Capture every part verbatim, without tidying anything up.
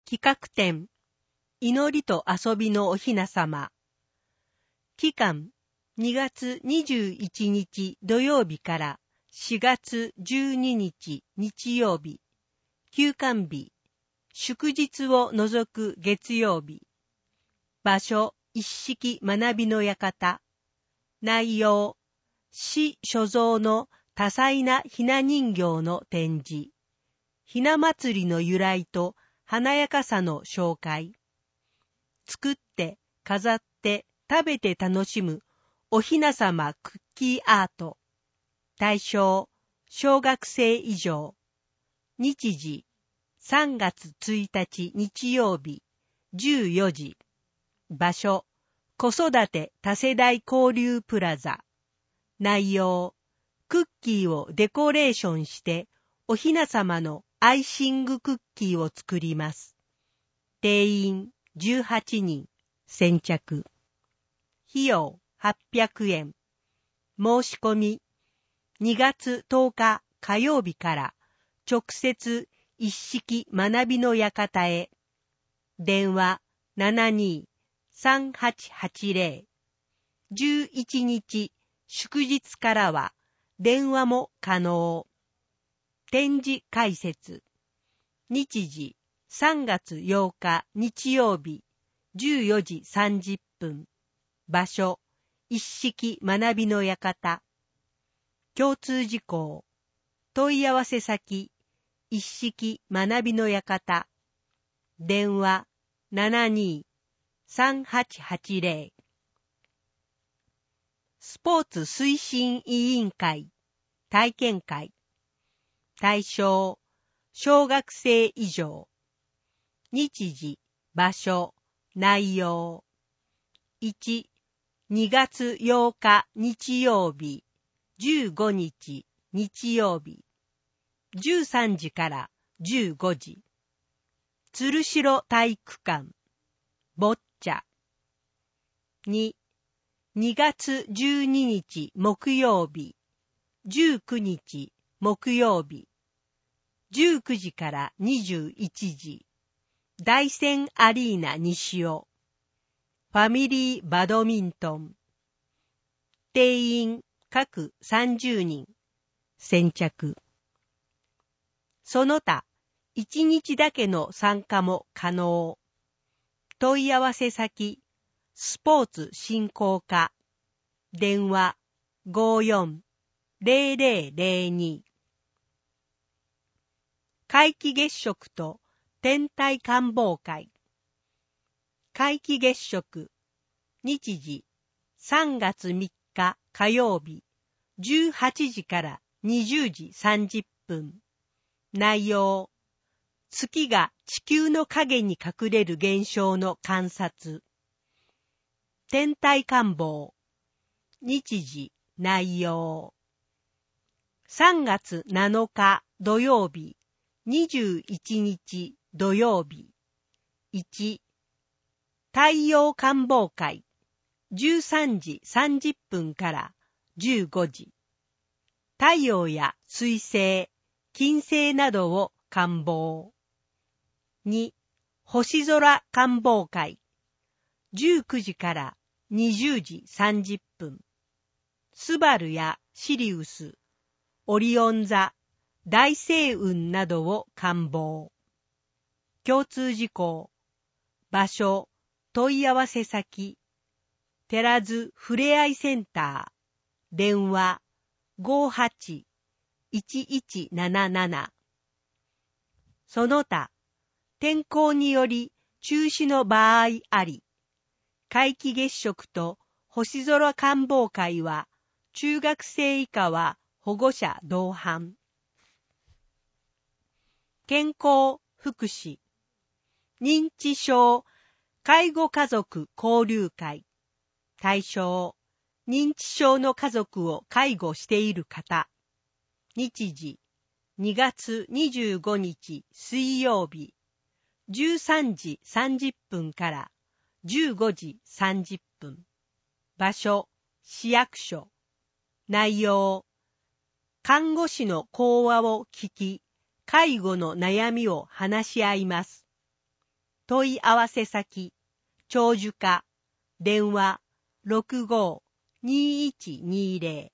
企画展、祈りと遊びのおひなさま。期間、にがつにじゅういちにち土曜日からしがつじゅうににち日曜日。休館日、祝日を除く月曜日。場所、一式学びの館。内容、市所蔵の多彩なひな人形の展示。ひな祭りの由来と華やかさの紹介。作って、飾って、食べて楽しむおひなさまクッキーアート。対象、小学生以上。日時、さんがつついたち日曜日、じゅうよじ。場所、子育て多世代交流プラザ。内容、クッキーをデコレーションしておひなさまのアイシングクッキーを作ります。定員じゅうはちにん、先着。費用はっぴゃくえん。申し込み、にがつとおか火曜日から直接一式学びの館へ。電話 ななにーさんはちはちぜろ。じゅういちにち祝日からは電話も可能。展示解説。日時さんがつようか日曜日じゅうよじさんじゅっぷん。場所、一式学びの館。共通事項。問い合わせ先、一式学びの館。電話 ななにーさんはちはちぜろ。スポーツ推進委員会体験会。対象、小学生以上。日時、場所、内容。いち、にがつようか日曜日、じゅうごにち日曜日。じゅうさんじからじゅうごじ。鶴代体育館、ボッチャ。に、にがつじゅうににち木曜日、じゅうくにち木曜日。じゅうくじからにじゅういちじ。大山アリーナ西尾。ファミリーバドミントン。定員各さんじゅうにん。先着。その他、いちにちだけの参加も可能。問い合わせ先、スポーツ振興課。電話ごーよんぜろぜろぜろに。皆既月食と天体観望会。皆既月食。日時、さんがつみっか火曜日、じゅうはちじからにじゅうじさんじゅっぷん。内容、月が地球の影に隠れる現象の観察。天体観望。日時、内容。さんがつなのか土曜日、にじゅういちにち土曜日。いち、太陽観望会。じゅうさんじさんじゅっぷんからじゅうごじ。太陽や水星、金星などを観望。に、星空観望会。じゅうくじからにじゅうじさんじゅっぷん。スバルやシリウス、オリオン座、大星雲などを観望。共通事項。場所、問い合わせ先。寺津ふれあいセンター。電話ごーはちいちいちなななな。その他、天候により中止の場合あり、皆既月食と星空観望会は中学生以下は保護者同伴。健康福祉、認知症介護家族交流会。対象、認知症の家族を介護している方。日時、にがつにじゅうごにち水曜日、じゅうさんじさんじゅっぷんからじゅうごじさんじゅっぷん。場所、市役所。内容、看護師の講話を聞き、介護の悩みを話し合います。 問い合わせ先、長寿課、電話 ろくごーにいちにーぜろ。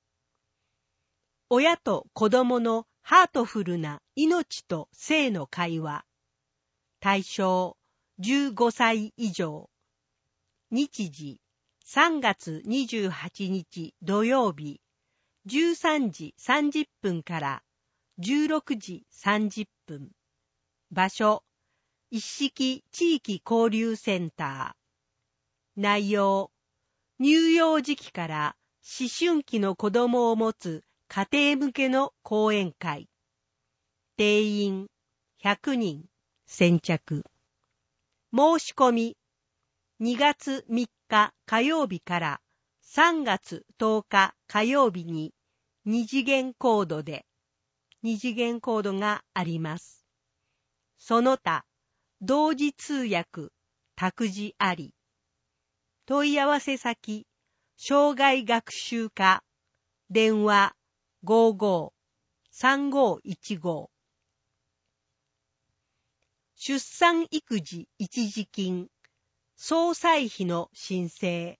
親と子供のハートフルな命と性の会話。対象じゅうごさい以上。日時さんがつにじゅうはちにち土曜日じゅうさんじさんじゅっぷんからじゅうろくじさんじゅっぷん。場所一式地域交流センター。内容乳幼児期から思春期の子供を持つ家庭向けの講演会。定員ひゃくにん先着。申し込みにがつみっか火曜日からさんがつとおか火曜日に二次元コードで二次元コードがあります。その他同時通訳託児あり。問い合わせ先障害学習課電話 ごーごーさんごーいちご。出産育児一時金総歳費の申請。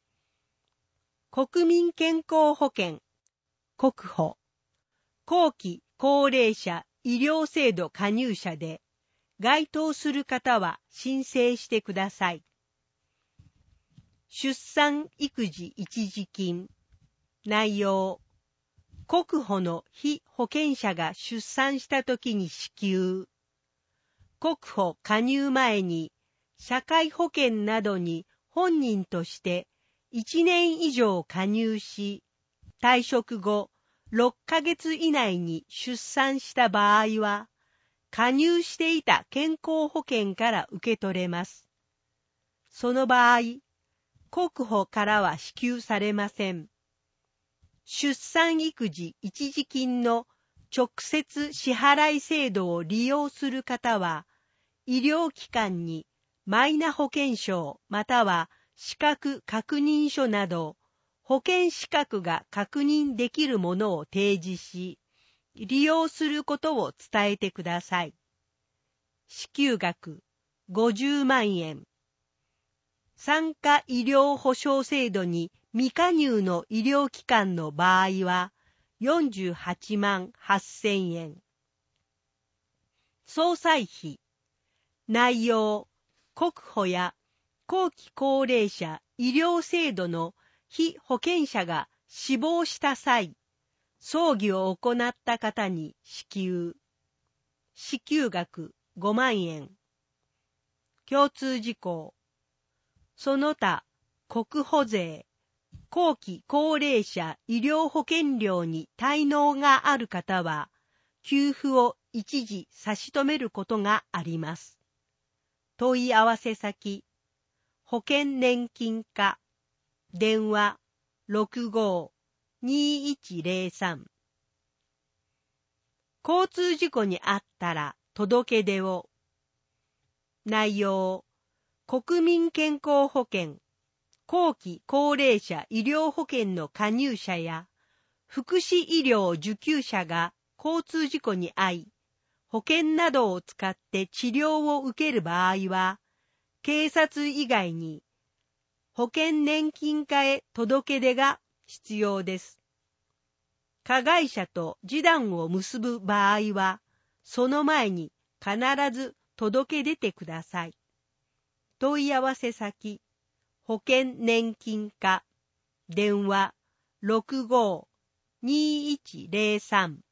国民健康保険国保後期高齢者医療制度加入者で該当する方は申請してください。出産育児一時金内容国保の被保険者が出産したときに支給。国保加入前に社会保険などに本人としていちねん以上加入し、退職後ろっかげつ以内に出産した場合は、加入していた健康保険から受け取れます。その場合、国保からは支給されません。出産育児一時金の直接支払い制度を利用する方は、医療機関にマイナ保険証または資格確認書など保険資格が確認できるものを提示し、利用することを伝えてください。支給額ごじゅうまんえん。産科医療保障制度に未加入の医療機関の場合はよんじゅうはちまんはっせんえん。総歳費内容国保や後期高齢者医療制度の被保険者が死亡した際、葬儀を行った方に支給。支給額ごまんえん。共通事項。その他、国保税、後期高齢者医療保険料に滞納がある方は、給付を一時差し止めることがあります。問い合わせ先、保険年金課、電話 ろくごーにいちぜろさん。交通事故にあったら届け出を。内容、国民健康保険、後期高齢者医療保険の加入者や福祉医療受給者が交通事故に遭い、保険などを使って治療を受ける場合は、警察以外に保険年金課へ届け出が必要です。加害者と示談を結ぶ場合は、その前に必ず届け出てください。問い合わせ先、保険年金課、電話 ろくごーにいちぜろさん。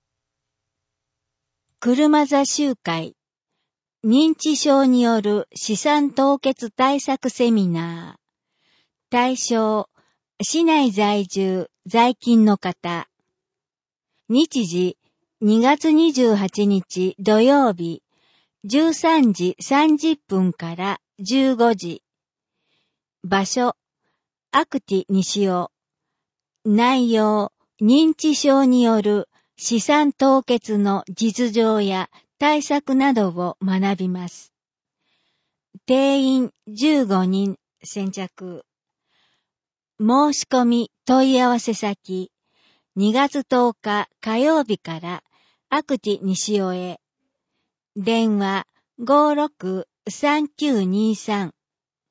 車座集会、認知症による資産凍結対策セミナー。対象、市内在住、在勤の方。日時、にがつにじゅうはちにち土曜日、じゅうさんじさんじゅっぷんからじゅうごじ。場所、アクティ西尾。内容、認知症による資産凍結の実情や対策などを学びます。定員じゅうごにん先着。申し込み問い合わせ先、にがつとおか火曜日からアクティ西尾へ。電話ごろくさんきゅうにさん。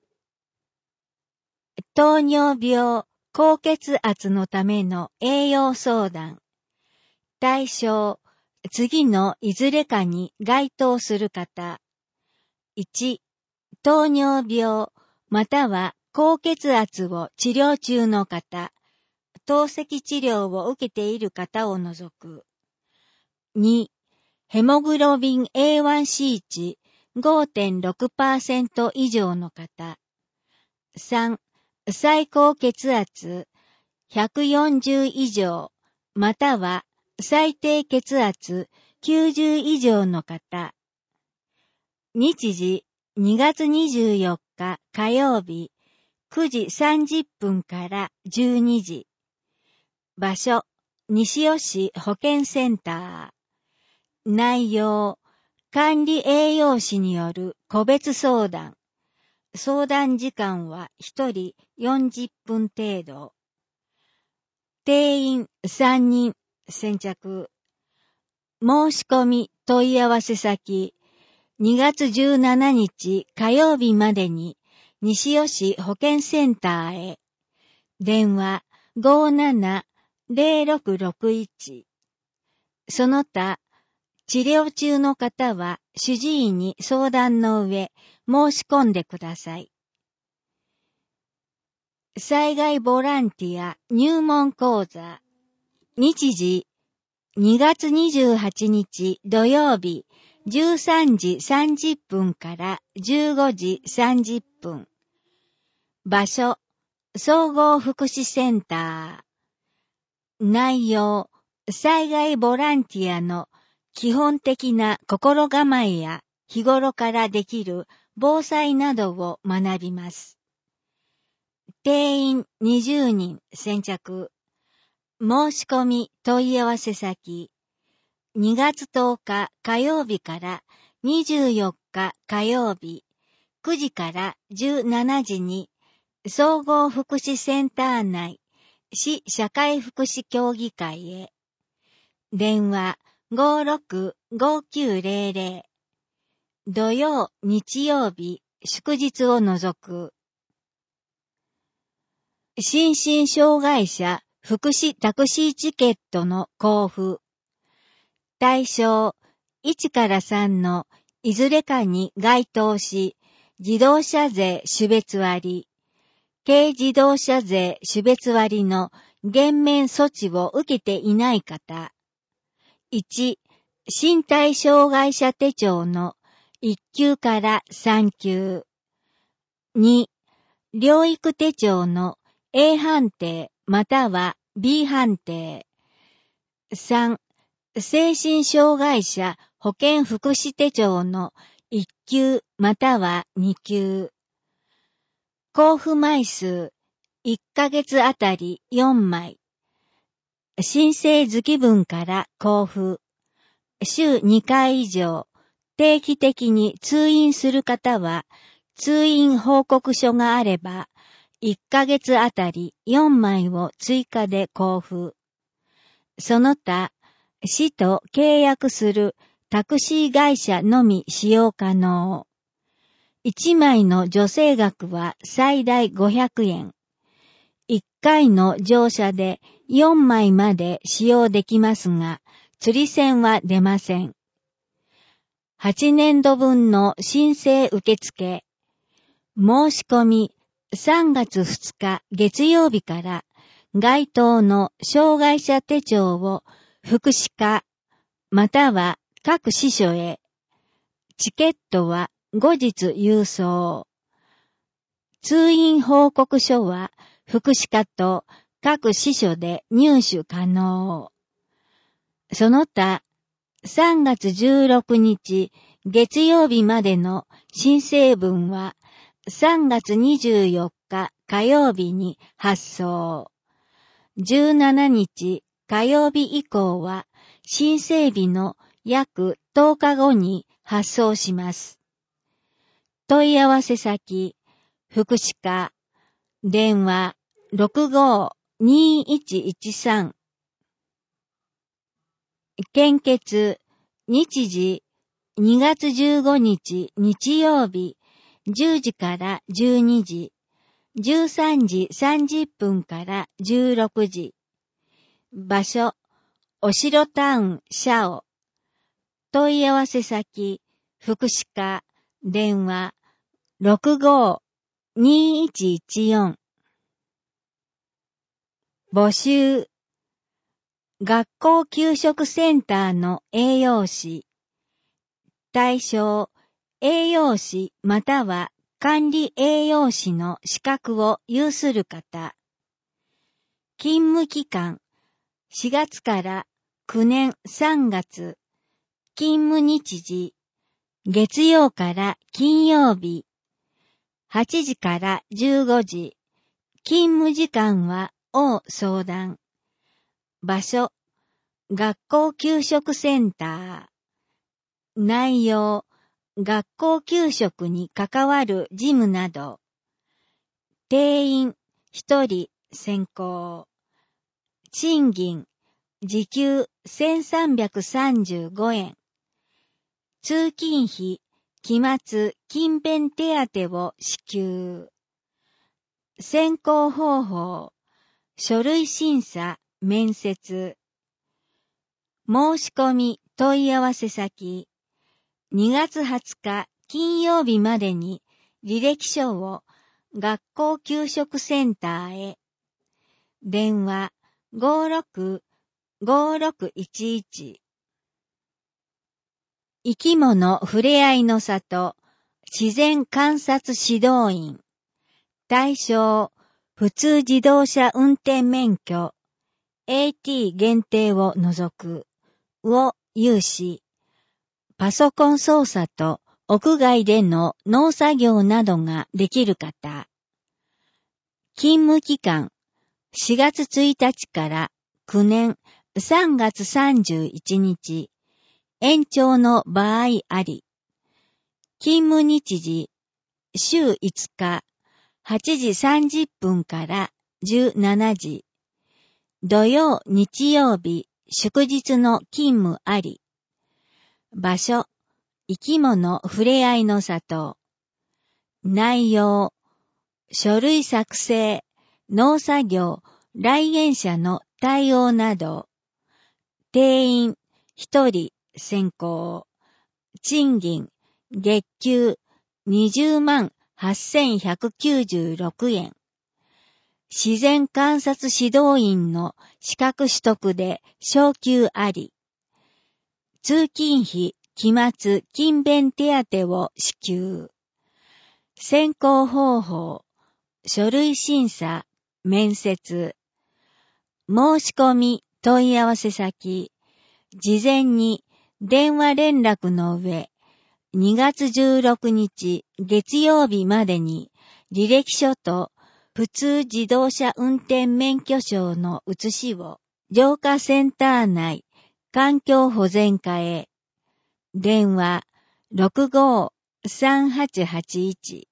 糖尿病、高血圧のための栄養相談。対象、次のいずれかに該当する方。いち、糖尿病または高血圧を治療中の方、透析治療を受けている方を除く。に、ヘモグロビン エーワンシー 値 ごてんろくパーセント 以上の方。さん、最高血圧ひゃくよんじゅう以上または最低血圧きゅうじゅう以上の方。日時にがつにじゅうよっか火曜日くじさんじゅっぷんからじゅうにじ。場所、西尾市保健センター。内容、管理栄養士による個別相談。相談時間はひとりよんじゅっぷん程度。定員さんにん先着。申し込み問い合わせ先、にがつじゅうしちにち火曜日までに西尾市保健センターへ。電話 ごーなな ぜろろくろくいち。その他、治療中の方は主治医に相談の上申し込んでください。災害ボランティア入門講座。日時にがつにじゅうはちにち土曜日じゅうさんじさんじゅっぷんからじゅうごじさんじゅっぷん。場所、総合福祉センター。内容、災害ボランティアの基本的な心構えや日頃からできる防災などを学びます。定員にじゅうにん先着。申し込み問い合わせ先。にがつとおか火曜日からにじゅうよっか火曜日くじからじゅうしちじに総合福祉センター内市社会福祉協議会へ。電話 ごーろくごきゅうぜろぜろ。土曜、日曜日、祝日を除く。心身障害者福祉タクシーチケットの交付。対象いちからさんのいずれかに該当し、自動車税種別割、軽自動車税種別割の減免措置を受けていない方。いち、身体障害者手帳のいっきゅうからさんきゅう。に、療育手帳の A 判定または B 判定。さん、精神障害者保健福祉手帳のいっきゅうまたはにきゅう。交付枚数いっかげつあたりよんまい。申請月分から交付。週にかい以上定期的に通院する方は通院報告書があればいっかげつあたりよんまいを追加で交付。その他、市と契約するタクシー会社のみ使用可能。いちまいの助成額は最大ごひゃくえん。いっかいの乗車でよんまいまで使用できますが、釣り銭は出ません。はちねんどぶんの申請受付。申し込みさんがつふつか月曜日から該当の障害者手帳を福祉課または各支所へ。チケットは後日郵送。通院報告書は福祉課と各支所で入手可能。その他、さんがつじゅうろくにち月曜日までの申請分はさんがつにじゅうよっか火曜日に発送。じゅうしちにち火曜日以降は申請日の約とおかごに発送します。問い合わせ先、福祉課、電話 ろくごーにーいちいちさん。献血、日時にがつじゅうごにち日曜日じゅうじからじゅうにじ、じゅうさんじさんじゅっぷんからじゅうろくじ。場所、おしろタウンシャオ。問い合わせ先、福祉課、電話、ろくごー にーいちいちよん。募集、学校給食センターの栄養士。対象、栄養士または管理栄養士の資格を有する方。勤務期間、しがつからきゅうねんさんがつ。勤務日時、月曜から金曜日。はちじからじゅうごじ。勤務時間はを相談。場所、学校給食センター。内容、学校給食に関わる事務など。定員、ひとり選考。賃金、時給せんさんびゃくさんじゅうごえん。通勤費、期末勤勉手当を支給。選考方法、書類審査、面接。申し込み問い合わせ先、にがつはつか金曜日までに履歴書を学校給食センターへ。電話 ごーろく ごーろくいちいち。生き物ふれあいの里自然観察指導員。対象、普通自動車運転免許 エーティー 限定を除くを有し、パソコン操作と屋外での農作業などができる方。勤務期間、しがつついたちからきゅうねんさんがつさんじゅういちにち、延長の場合あり。勤務日時、しゅういつか、はちじさんじゅっぷんからじゅうしちじ。土曜、日曜日、祝日の勤務あり。場所、生き物ふれあいの里。内容、書類作成、農作業、来園者の対応など。定員、ひとり選考。賃金、月給にじゅうまんはっせんひゃくきゅうじゅうろくえん。自然観察指導員の資格取得で昇給あり。通勤費、期末勤勉手当を支給。選考方法、書類審査、面接。申し込み問い合わせ先、事前に電話連絡の上、にがつじゅうろくにち月曜日までに履歴書と普通自動車運転免許証の写しを浄化センター内環境保全課へ。電話 ろくごー さんはちはちいち。